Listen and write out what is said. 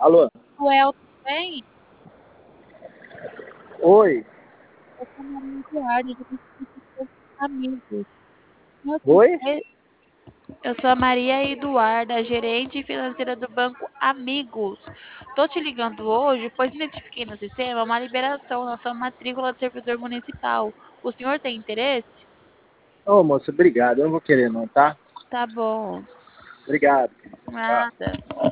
Alô? Well, bem, Oi? eu sou Maria Eduarda, eu tenho amigos. Oi? Eu sou a Maria Eduarda, gerente financeira do Banco Amigos. Tô te ligando hoje, pois identifiquei no sistema uma liberação na sua matrícula de servidor municipal. O senhor tem interesse? Ô, moça, obrigado. Eu não vou querer não, tá? Tá bom. Obrigado. Tchau. Nada.